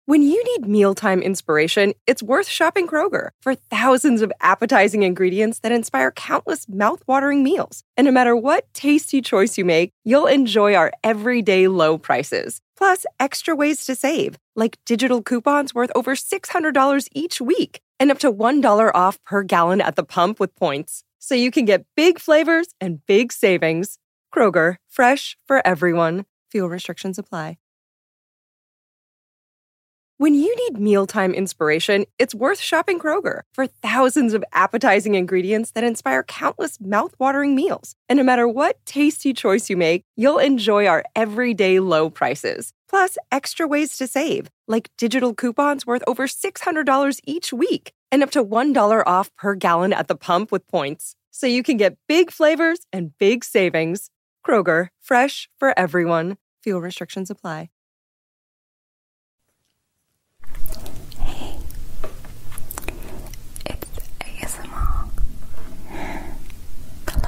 When you need mealtime inspiration, it's worth shopping Kroger for thousands of appetizing ingredients that inspire countless mouth-watering meals. And no matter what tasty choice you make, you'll enjoy our everyday low prices. Plus, extra ways to save, like digital coupons worth over $600 each week and up to $1 off per gallon at the pump with points. So you can get big flavors and big savings. Kroger, fresh for everyone. Fuel restrictions apply. When you need mealtime inspiration, it's worth shopping Kroger for thousands of appetizing ingredients that inspire countless mouth-watering meals. And no matter what tasty choice you make, you'll enjoy our everyday low prices. Plus, extra ways to save, like digital coupons worth over $600 each week and up to $1 off per gallon at the pump with points. So you can get big flavors and big savings. Kroger, fresh for everyone. Fuel restrictions apply. Hey, it's ASMR. Hello.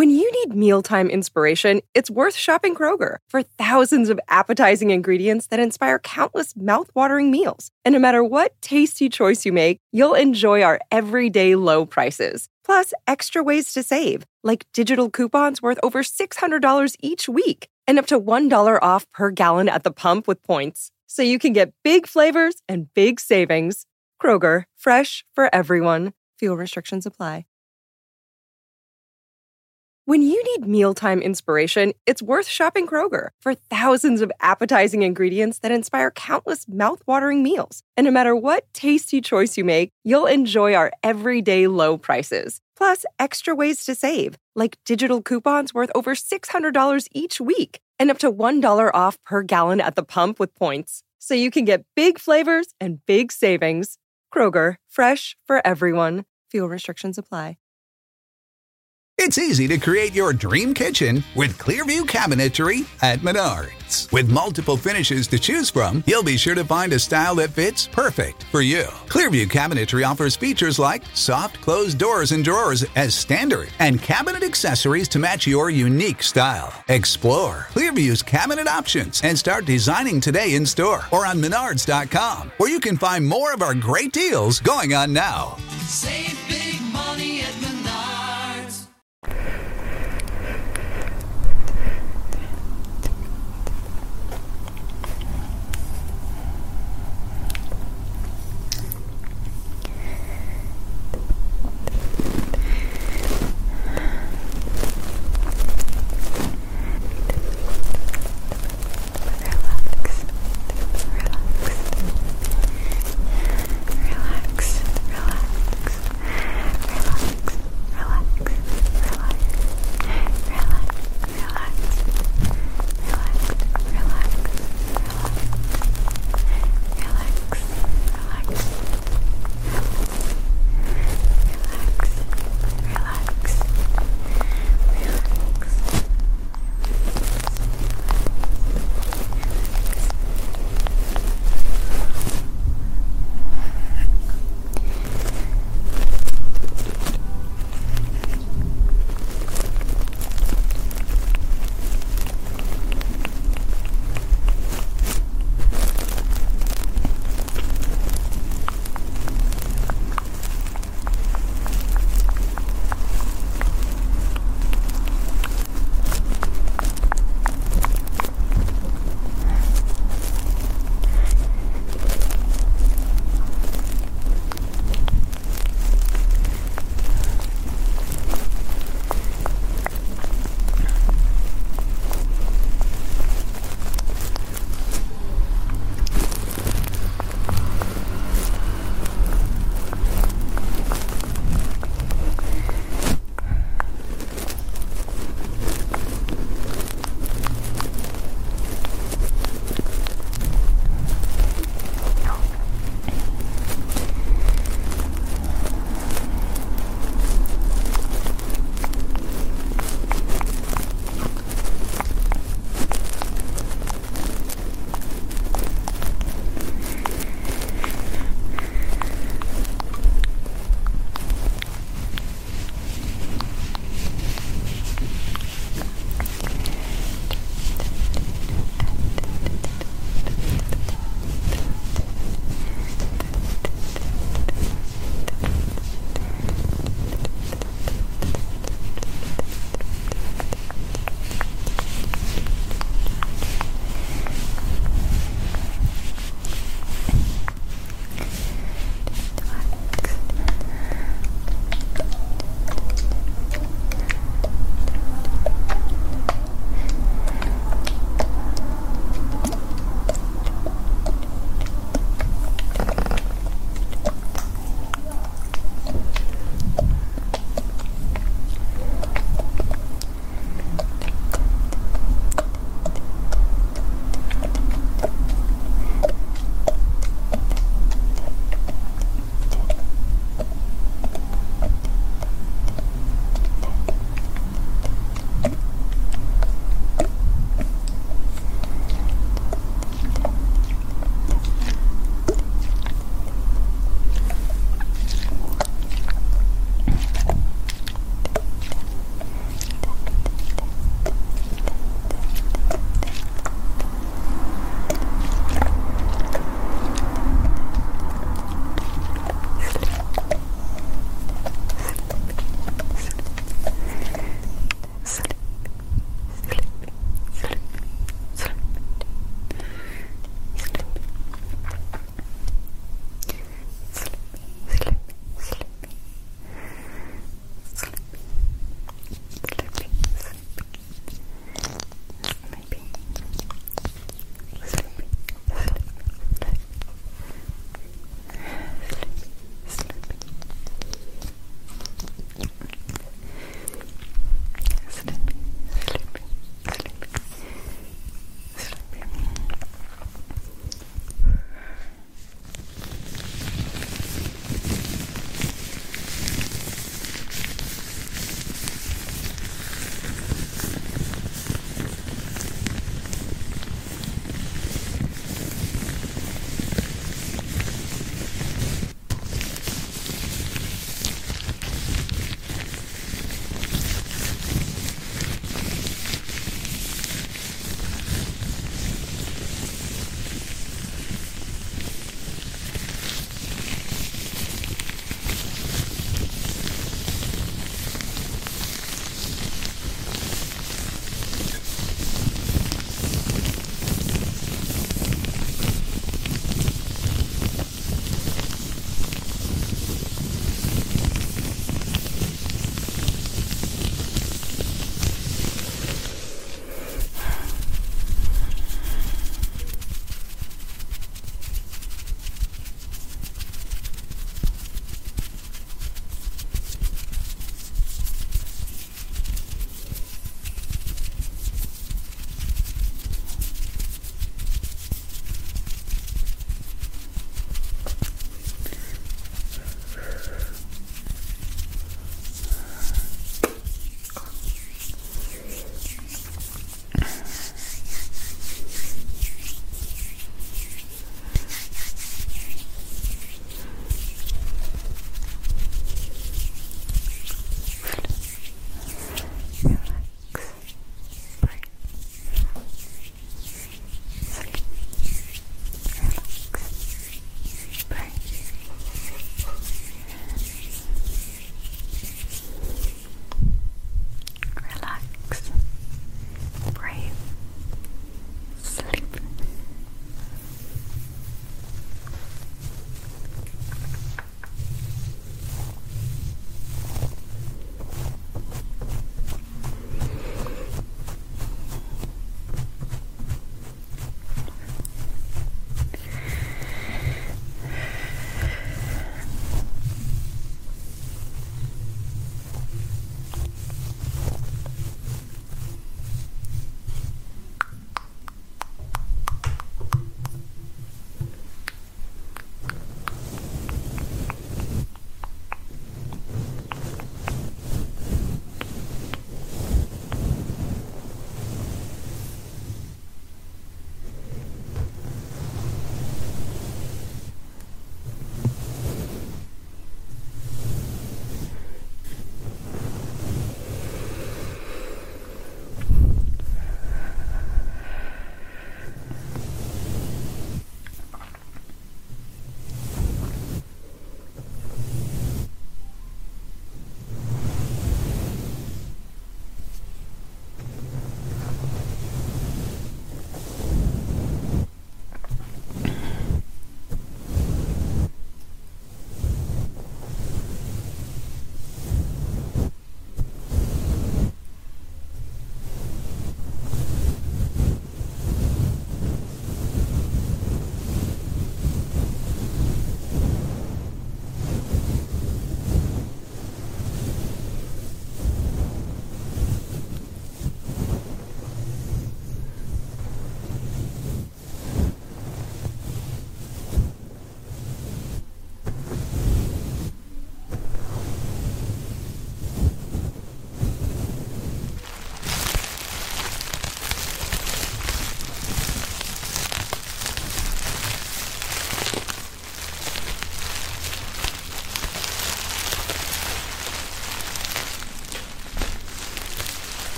When you need mealtime inspiration, it's worth shopping Kroger for thousands of appetizing ingredients that inspire countless mouth-watering meals. And no matter what tasty choice you make, you'll enjoy our everyday low prices. Plus, extra ways to save, like digital coupons worth over $600 each week and up to $1 off per gallon at the pump with points. So you can get big flavors and big savings. Kroger, fresh for everyone. Fuel restrictions apply. When you need mealtime inspiration, it's worth shopping Kroger for thousands of appetizing ingredients that inspire countless mouth-watering meals. And no matter what tasty choice you make, you'll enjoy our everyday low prices. Plus, extra ways to save, like digital coupons worth over $600 each week and up to $1 off per gallon at the pump with points. So you can get big flavors and big savings. Kroger, fresh for everyone. Fuel restrictions apply. It's easy to create your dream kitchen with Clearview Cabinetry at Menards. With multiple finishes to choose from, you'll be sure to find a style that fits perfect for you. Clearview Cabinetry offers features like soft closed doors and drawers as standard and cabinet accessories to match your unique style. Explore Clearview's cabinet options and start designing today in store or on Menards.com, where you can find more of our great deals going on now. Save big money at Menards. Relax.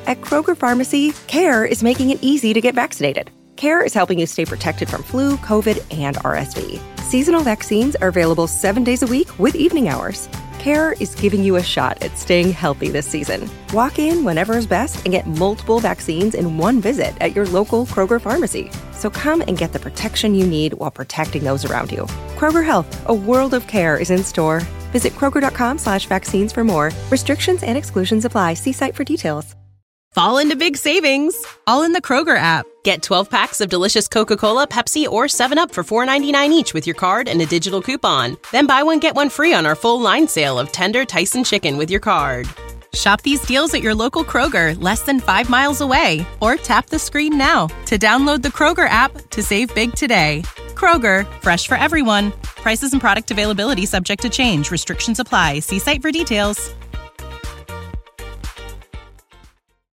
At Kroger Pharmacy, CARE is making it easy to get vaccinated. CARE is helping you stay protected from flu, COVID, and RSV. Seasonal vaccines are available 7 days a week with evening hours. CARE is giving you a shot at staying healthy this season. Walk in whenever is best and get multiple vaccines in one visit at your local Kroger Pharmacy. So come and get the protection you need while protecting those around you. Kroger Health, a world of care is in store. Visit Kroger.com/vaccines for more. Restrictions and exclusions apply. See site for details. Fall into big savings, all in the Kroger app. Get 12 packs of delicious Coca-Cola, Pepsi, or 7-Up for $4.99 each with your card and a digital coupon. Then buy one, get one free on our full line sale of tender Tyson chicken with your card. Shop these deals at your local Kroger, less than 5 miles away. Or tap the screen now to download the Kroger app to save big today. Kroger, fresh for everyone. Prices and product availability subject to change. Restrictions apply. See site for details.